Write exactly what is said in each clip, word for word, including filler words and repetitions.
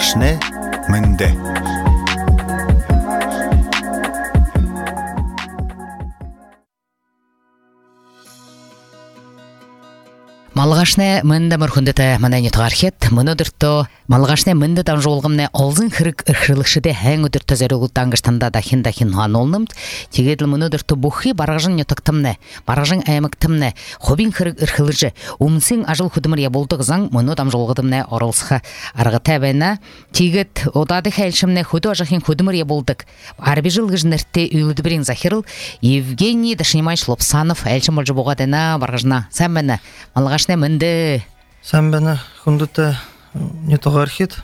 Малгашне мынде. Малгашне мында мөрхүндәтә мәнәне тәгархет, моны дөртто Малгашне мында дан жолгымны олзын хирик ирхилишиде һәң үдерт зәрүл тангыштанда дахин дахин хан олнымт. Тигедл моны дөртто бухи баражын ятактымны, баражын аямыктымны, хобин хирик ирхилиже, умсин ажыл худымыр я булдык заң моны дам жолгыдымны орылсха аргыта бена. Тигет одады хәлшимне худу ажахин худымыр я булдык. Арбижил гыжнерте үйлдибрин захирл Евгений Дашнимач Лобсанов әлшим болжы бугадына баражна. Сәм менә Малгашне мында Сәм бәне хундыта не тәгархет.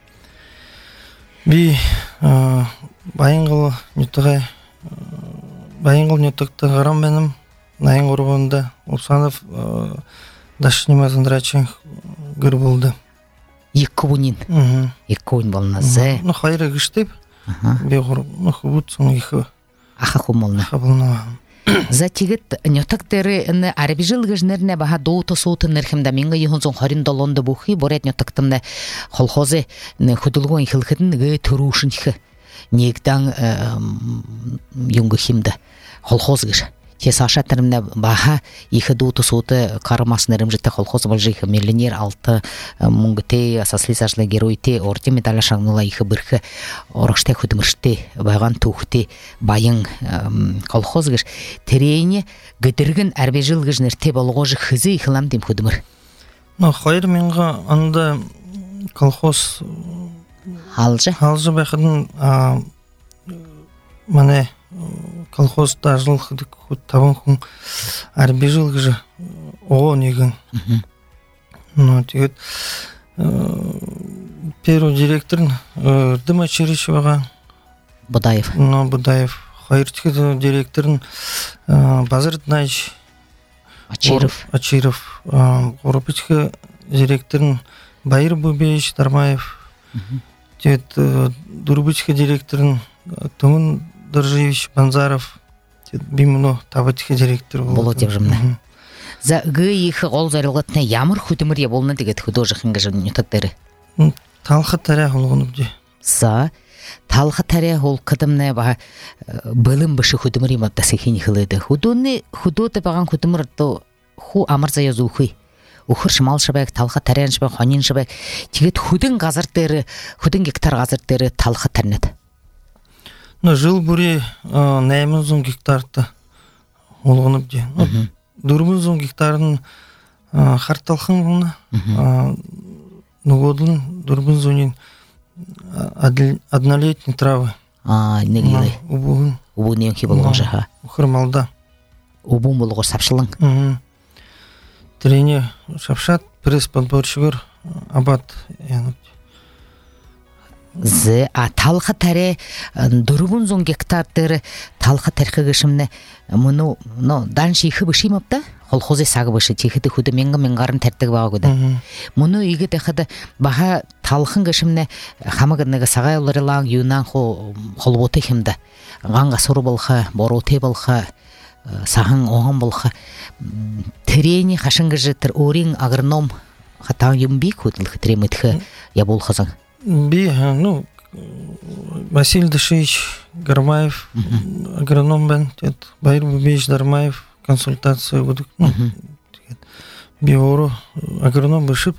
Би байынгыл не тәгә байынгыл не тәкте гарам бәнем найын ургында Лобсанов Дашнимазындрачын гыр булды. Еккубунин. Мм. Еккубун болназы. Ну хайры гыштып. Би гыр ну хубут соң ихы. Аха хумолна. Хабылна. За тигет нётактары ны арбижил гыжнерне баха доуто соуты нерхимда минга йхонзон харин долонда бухи борет нётактымны колхозы не худулгон хилхидин гэ турушинхи негдан юнгы химда колхоз гыш те саша термне баха ихы доуто соуты кармаснерим жите колхоз болжих миллионер алты мунгте асаслисажлы геройте орти медаля шагныла ихы бирхи орыште худмыште байган тухте байын колхоз гыш терейне гыдыргын арбежил гыжнерте болгожы хызы ихлам дим худмыр. Ну хайр минга анда колхоз Халжы. Халжы бахын мане колхоз тажыл худик табын хун арбежил гыжы о неген. Ну тигет первый директорын Дыма Черечевага Будаев. Ну Будаев. Хайр тигет директорын Базар Днаич Ачиров. Ачиров. Горопичка директорын Байыр Бубеевич Дармаев. Тигет Дурбичка директорын Тумын Доржевич Банзаров. Бимно табатика директор боло тевжимне. За гы ихы гол зарылгытны ямыр худымыр я болны дигет художникын гыжын нютактары. Талха таря холгонуп же. За талха таря хол кыдымны ба былым бышы худымыр иматта сехин хылыды. Худуны худоты баган худымыр то ху амырза язухы. Ухыр шымал шабек, талха тарян шабек, ханин шабек. Тигет худын газыртары, худын гектар газыртары талха тарнет. Ну жыл буре наймын зон гектарты олғынып же. Дурмын зон гектарын харталхын бұлна. Нугодын дурмын зонин однолетний травы. А, негилай. Убуғын. Убуғын ең ке болған жаға. Ухыр малда. Убуғын болғы сапшылың. Трене шапшат, пресс подборщигер абат янып. Зе а талха таре дурбун зон гектартыр талха тархы гышымны муну но данши ихы бышимапта колхозе сагы бышы тихиты худы менга менгарын тәртігі бағы көді. Муну игі тәхіді баха талхын гышымны хамыгынныға сағай олары лаң юнан холботы химді. Ғанға сұры болха, бороте болха, сағын оған болха. Тірені қашын гыжытыр орин агроном хатан юмби көтілгі тіреметхі я болхазың. Би, ну, Василий Дашевич Гармаев, агроном бен, Байыр Бубеевич Дармаев, консультация будут. Би ору агроном бышып,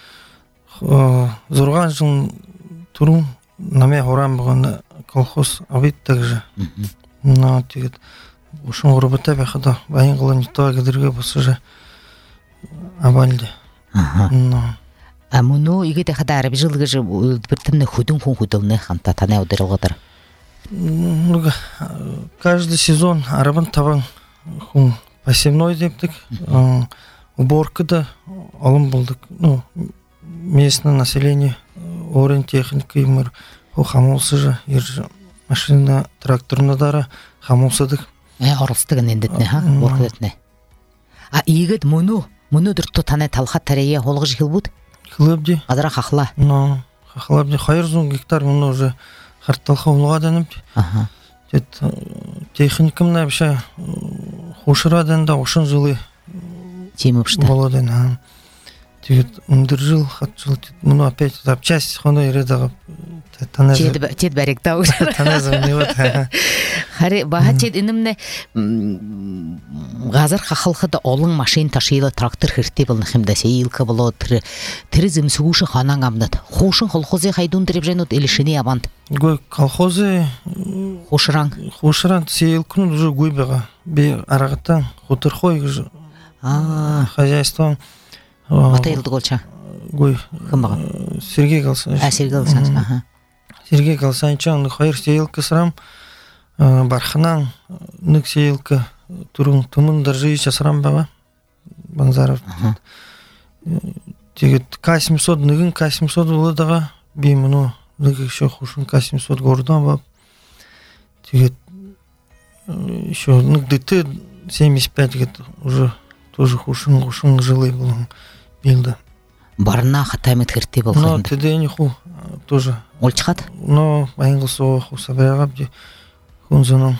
зорған жыл турун наме хорам болғанда колхоз абит также. Но тигет ушун ғұрбыта бәқыда байын қылан житуа кедірге болсы же абалды. А муну иге тәхәдә арбижил гыжы бертемне худын хун худылны ханта тана удырылгыдыр. Ну каждый сезон арабын табан хун посевной дептик. Уборкада алым булдык. Ну местное население орен техника имыр хамулсы же ер машина тракторна дара хамулсыдык. Э арыстыгын эндетне ха уборкадетне. А игет муну муну дурту тана талха тария холгы жилбут. Хлебди. Азыра хахла. Ну, хахлабди хайр зон гектар муну уже харталха улга денеп. Ага. Тет техникамна вообще хушыра денда ошын жылы темипшта. Болоден. тегет үндіржил хатжил мұны опять запчасть хоно иредагы Тед тед барек тау. таназым не вот Хари баха тед инемне газар хахалхыда олың машин ташыйлы трактор хирте болны хемда сейилка боло тир тиризм сугушы ханан амнат. Хошын колхозе хайдун дирип женот элишини абант. гой колхозы Хошран. хошран сейилкун уже гойбега бе арагатан хутырхой А, хозяйство атайлды голча. гой Кымбага. Сергей Галсан А Сергей Галсан. Ага. Сергей Галсанчан хайыр сейилка сырам барханан нык сейилка турун тумун даржи часрам бага Банзаров тегет К семьсот ныгын К семьсот уладага бимуну нык еще хушун К семьсот гордан баб тегет еще нык ДТ семьдесят пять гет уже тоже хушун хушун жилый был билда Барна хатаймет хирте но болгон. теде не ху тоже Олчхат. но айнгылсо ху сабырагап де хунзунун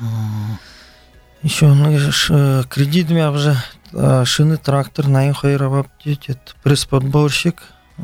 еще кредит уже шины трактор найын хайрабап детет пресс-подборщик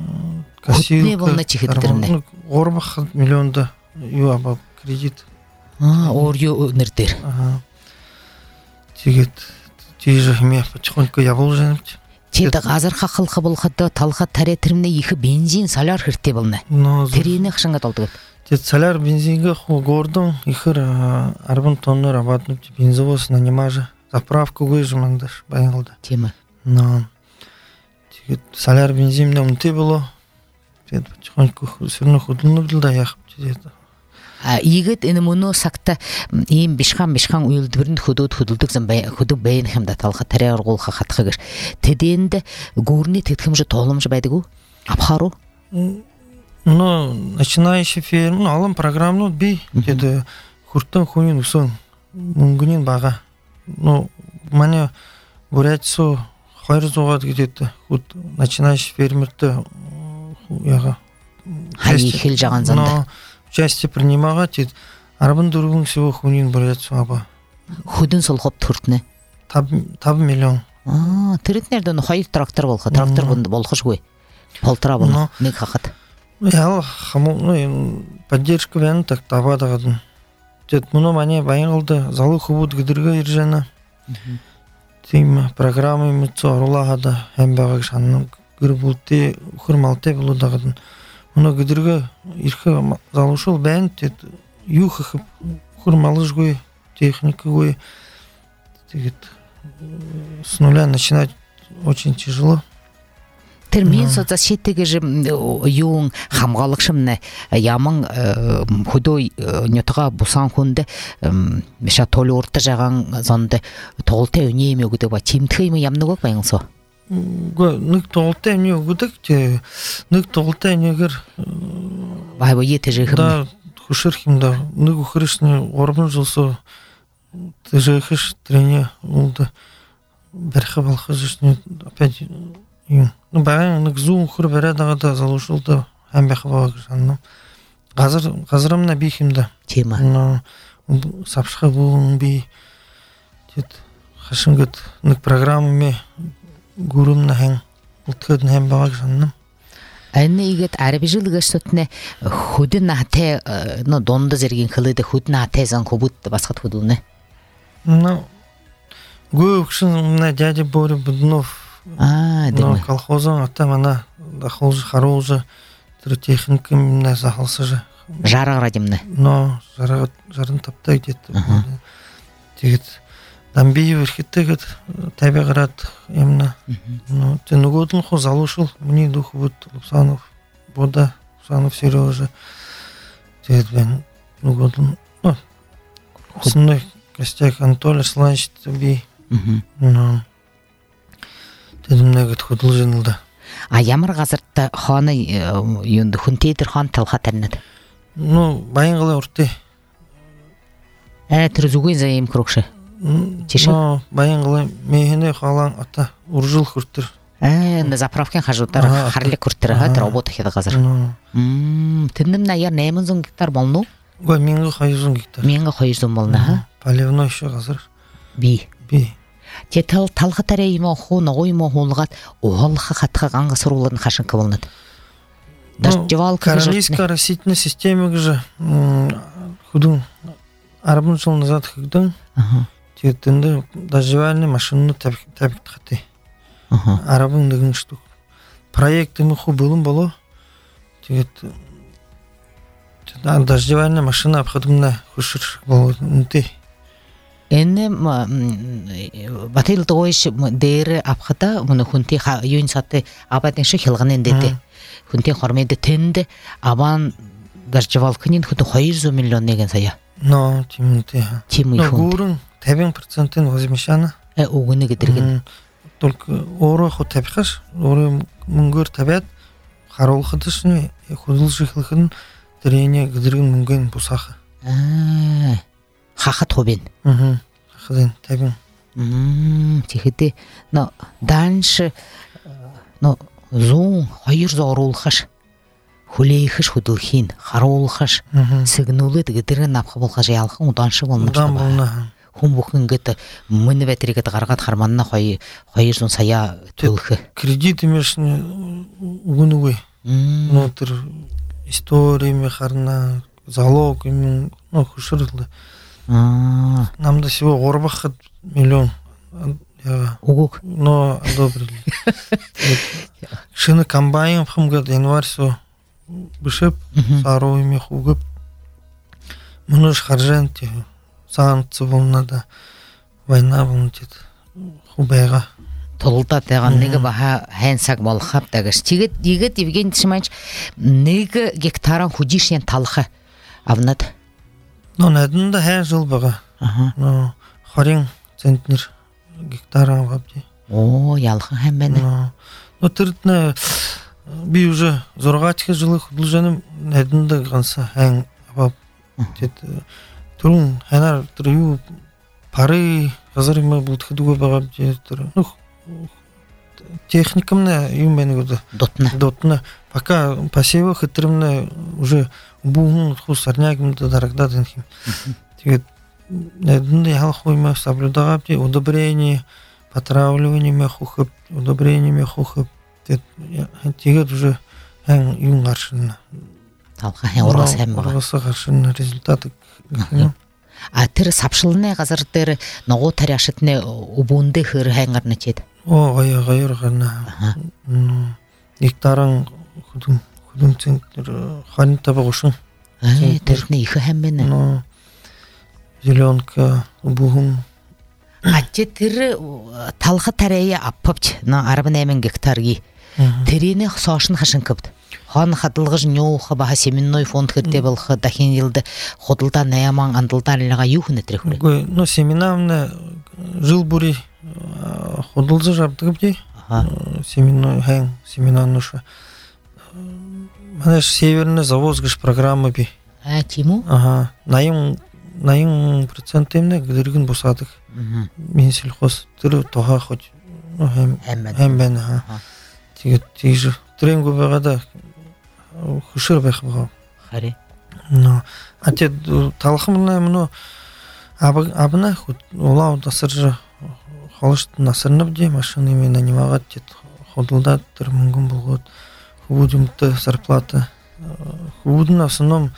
Не был на чихеттерне. Орбах миллионда юабап кредит. А, орю нердер. Ага. Тигет тиже хме потихоньку я был женить. Теді ғазыр қақылқы болғады талға тәрі түріміне екі бензин салар хірте болны. Терейіне қышыңға талды көт. Тет соляр бензинге ху гордон ихыр арбан тонны работнып бензовоз нанимажы заправку гойжымандаш байыңылды. Тема. Но тигет соляр бензинне умте было. Тет потихоньку все равно худылны білді яқып тедеді. Егет эни муну сакта эм бишхан бишхан уйлдыбырын худуд худулдук зам худук бейн хемда талха таряр голха хатхагыр теденде гурни теткимже толымжы байдыгу апхару но начинающий ферм алым программну би деди хуртан хунин усын мунгунин бага ну мане бурятсу хайр зогат гидетти худ начинающий фермерте яга хайхил жаган занда Части принимала, тит арбан дургун всего хунин бурят суаба. Худын солхоп туртны. Таб таб миллион. А, тиритнерден хайр трактор болха, трактор бунды болхыш гой. Полтора болна, не хахат. Я хаму, ну поддержка вен так табадагадын. Тет муну мане байыңылды залы хубут гидирге иржена. Тим программы мыцо рулагада хембага шанның гырбулте хурмалте булудагадын. Муну гидирге ирхе залушыл бән тет юхы хурмалыш гой техника гой тегет с нуля начинать очень тяжело. Термин соцсетеге же юң хамгалыкшымны ямың худой нетга бусан хунде меша толы орта жаган зонды толте үнеме гүдө ба тимтхыймы ямны гок байыңсо. Нык толте не гудык те нык толте негер бай бо ете же да хушерхимда нык ухрышны орбун жылсо ты же хиш трене улда берха балхыжны опять юм ну баян нык зум хур берадагада залушулда һәм бахва жанны газыр газырымна бихимда тема но сапшха бу би тет хашынгыт нык программами гурумна хэн утхад хэн баг жанным Айны игет араби жылгы сөтне худын нате но донда зерген хылыды худын нате зан хубут басқат худуны. Ну гуйшын на дядя Боря Буднов. А, но колхозон ата мана дахолжы харолжы техника на захалсы же. Жараг радимны. Но жараг жарын тапта где-то. Тегет Дамби верхитегет табиғарат емна. Ну, те нугодын хо залушыл, мне дух вот Лупсанов, Бода, Лупсанов Сережа. Тегет бен нугодын. Ну, основной костяк Анатолий Сланч таби. Ну, тедім негет худыл женылда. А ямар ғазыртта ханы юнды хунтейдір хан талға тәрнеді? Ну, байыңғылы ұрты. Ә, түрізугай заем крокшы. Но байыңғылы мейхіне қалан ата уржыл күрттір. Ә, на заправкен хажуттар харлы күрттір, работа хеді қазір. Тіндім на яр нәймін зон гектар болну? Гой, менгі қайызын гектар. Менгі қайызын болны, ха? Поливной еще қазір. Би. Би. Тетал талғы тарайыма ху ногойма хулгат оғалға қатқа қанға сұруларын қашын кывылнады. Королевская растительная система же худун арбун жыл назад худун тетенде дождевальная машина табик тхаты. Арабын деген штук. Проекты мы ху былым боло. Тет дождевальная машина обходумна хушыр боло нте. Энне батыл тоойш дээре апхата муну хунти юн саты абатын шы хилган эндети. Хунти хормейде тенде абан дождевалкынын хуту двести миллион деген сая. Но тимте. Тимы хунти. Но гурун табин процентын возмещана. Э угуны гидирген. Только оро ху табихаш, оро мунгур табят харол хатышны худулшы хилхын трение гидирген мунген бусаха. А. Хаха тобин. Угу. Хадин табин. Мм, тихите. Но данше но зун хайыр зорулхаш. Хулейхаш худулхин, харолхаш. Сигнулы гидирген напха болхаш ялхын уданшы болмаш. Удан болна. Хум бухын гыты мыны бәтірегі тағарғат харманна хойы хойырзун сая төлхі. Кредит имеш угунугы. Ну, тыр историями харна, залог имен, ну, хушырылды. Нам до сего горбахат миллион. Угук. Но одобрили. Шины комбайн хамгад январь со бышып, саровыми хугып. Мыныш харжанти. Санкция болнада, война болнадет, хубайга. Толта таган неге баха хэнсак болхап тагаш. Тигет егет Евгений Тишманович неге гектаран худишен талха авнат. Ну надында хэн жыл бага. Ну харин центнер гектаран гапти. О, ялхын хэмбэне. Ну тыртна би уже зоргачка жылы худулжаным надында ганса хэн абап тет Турун ханар трю пары газарыма будет ходуга багап жетер. Ну техникамна юммен года. Дотна. Дотна. Пока посевы хитрымна уже бугун хусарнягымда дарагдадын хим. Тигет надында ял хойма соблюдагап те удобрение, потравливание мехухып, удобрение мехухып. Тигет уже хан юм гаршын. Талха хан оргас хан бага. Оргас гаршын результаты. А тер сапшылны газар тер ногу таряшытны убунды хыр хангарны чет. О, гая гайыр гана. Гектаран худум худум центр хан таба гошун. Э, терне ихе хэмбэне. Ну зеленка убугун. А тер талха тарая аппапч на арбын эмен гектарги. Терене сошын хашын кыпт. Хан хатылгыж нёха баха семенной фонд хырте болхы дахин жылды ходылда наяман андылда лага юхны трехуре. Гой, ну семенамна жыл бури ходылзы жаптыгып дей. Семенной хэн семенануша. Манаш северный завозгыш программа би. А тиму? Ага. Найым найым процентемне гдыргын босадык. Мен сельхоз тыры тоха хоть ну хэн хэн ха. Тигет тиже тренго багада хушыр бахба. Хари. Но а те талхымна мно абна хут улау дасыржы холышт насырнып де машины мен нанимагат тет ходылда тырмынгын болгот худумты зарплата худун основном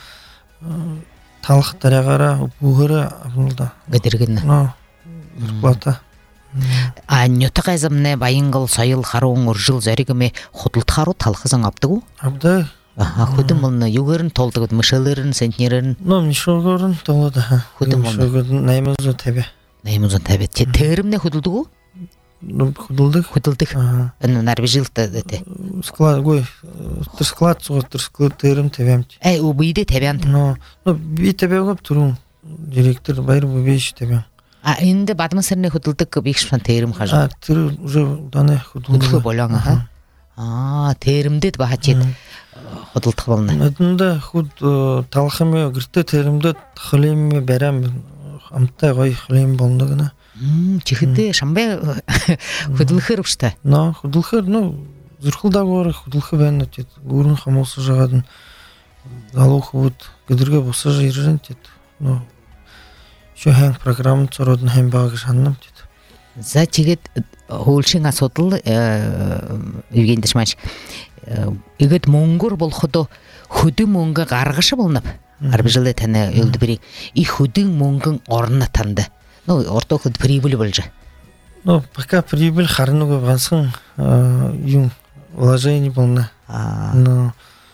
талх тарагара бугыра абнылда Гадиргин. Но зарплата А нётагайзамне байынгыл сайыл харуң уржыл заригыме ходылтару талхызың аптыгу? Абда. Аха, худым мылны югырын толдыгыт мышылырын, сентнерын. Ну, мишогырын толды. Худым мылны. Мишогырын наймызы табе. Наймызын табе. Те терімне худылдыгу? Ну, худылдык. Худылдык. Аны нарби жылты дете. Склад, гой, тыр склад суға тыр склад терім табемті. Әй, у бейді табянты. Ну, би табе ғып тұрын. Директор байыр бұ бейші табем. А инде бадмы сырне худылдык бекшпан терім қажы. А, тыры уже даны худылдык. Худылы болаң, аха. А, теримдет баха чет худылдык болны. Әдінді худ талхыме гірті теримді хылеме бәрәм амтай ғай хылем болны гына. Чихыды шамбай худылхыр ұшты. На, худылхыр, ну, зұрқылда ғоры худылхы бәнді тет. Гурын хамолсы жағадын залуқы бұд гідірге босы жайыржын тет. Ну, шо хэн программын сородын хэн бағы жанным тет. За тигет холшин асотыл Евгений Дашмач игет монгор болходо худы монга гаргышы болнап арбыжылы таны өлді бірі и худың монгын орнына танды. Ну, орто худ прибыль болжа. Ну, пока прибыль харнуга вансын юм вложение полна. Но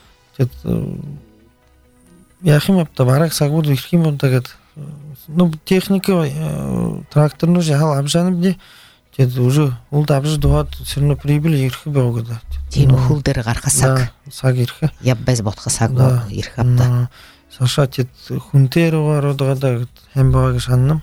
яхим табарак сагуду ихим тагат. Ну, техника тракторну жахал абжанып де тед уже ул табжы дуат все равно прибыль ирхи баугада. Тим хулдер гарха саг. Саг ирхи. Я без ботха саг ирхапта. Саша тед хунтеру бар одагада hem багы шанным.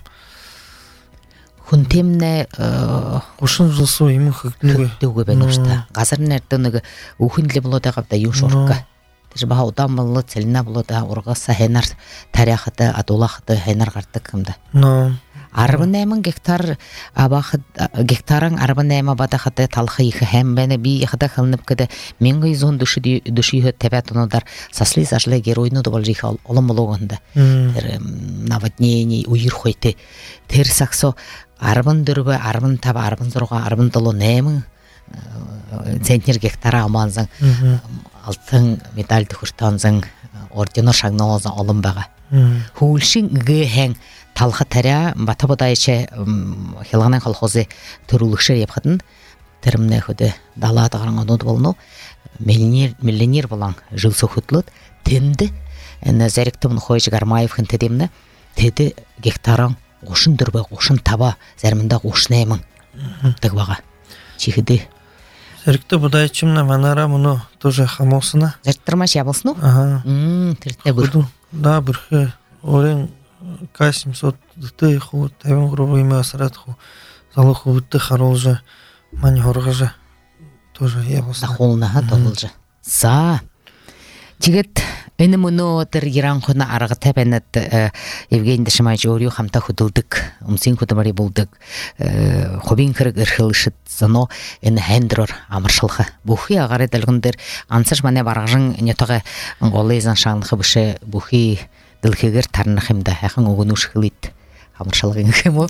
Хунтемне ушун жылсу имин хыктыгы. Дүгө бенушта. Газар нердыныгы ухинле болода капта юшорка. Тежба удамлы целина болода урга сахенар тарихаты адулахты хенар гартыкымда. Но арбынаймын гектар абахы гектарың арбынайма бадахаты талхы ихы hem бені би ихыда қылынып кеді мен ғайзон дүші дүші тәбәтінодар сасли зажлы геройну да болжи хал олым олуғында. Наводнений уйыр хойты тер сақсо арбын дүрбі арбын таба арбын зұрға арбын дылу нәмін центнер гектара аманзың алтын медаль түхіртанзың ордено шагналазың олым баға. Хулшин ғы хәң талха таря бата бодайче хилганан колхозы төрүлүкшөр япкатын термне хөдө дала тагырын онод болну миллионер миллионер болан жыл сохутлут тенди эне зеректим хойж гармаев хинтедимне теди гектаран ошун дүрбө ошун таба зармында ошнаймын тагбага чихиди зеректе бодайчымна манара муну тоже хамосына зерттирмаш ябылсыну ага м тирте бур да бирхе орен К семьсот ты ху тавин грубо имя срат ху залуху ты харолжа мани хоргажа тоже я was холна толжа за тигет эне муно тер иран хуна арга табенет Евгений Дашмач орю хамта худылдык умсин худамари булдык хобин кырык ирхилшит зано эне хендрор амаршылха бухи агары далгындыр ансыш мане баргын нетага голезан шанлыхы бышы бухи дылхегер тарнахымда хахан огонуш хилит амаршылгын кемо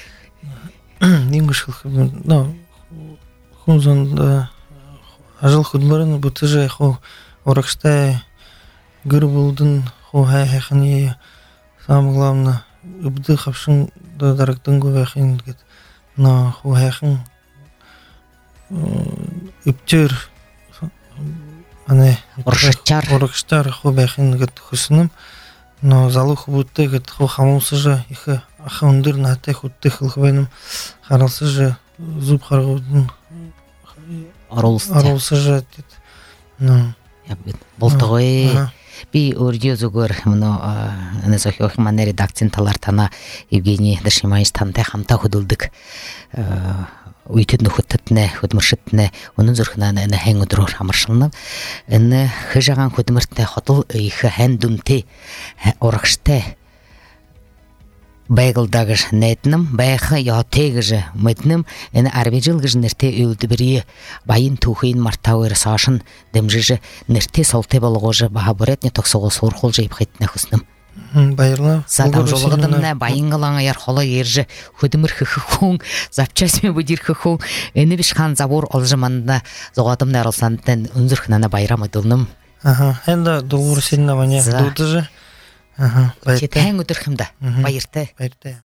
нингуш хил но хунзан ажыл худмарын бутыжа хо оракшта гырбулдын хо хахани самое главное убды хавшин да дарактын гохин гет но хо хахан иптер ане оршчар оракштар хо бахин гет хусным но залух будто гет хо хамусы же их ахундыр на тех утых хвеным харалсы же зуб харгудын арулсы арулсы же ну я болтогой би ордио зугор мно аны сохох мане редакциян талартана Евгений Дашмач тантай хамта худулдык уйтын хуттне худмыршытне онун зурхнан аны хәңүдрор хамыршылны аны хыжаган худмыртне хотыл их хәндүмте оракште байгылдагыш нетнем байха ятегыжы мытным аны арбежылгыж нерте өлдү бири байын тухин мартауыр сашын демжыжы нерте солте болгожы бахабуретне токсого сорхол жайып хайтна хусным байырла сатам жолгыдымна байыңгалаңа яр холо ержи хөдүмүр хыхын запчасме будир хыхын эни бишхан забор олжыманда зогадым нарылсантен үнзүрхнана байрам ыдылным ага энда долгур синна ваня дутыжы ага байырте байырте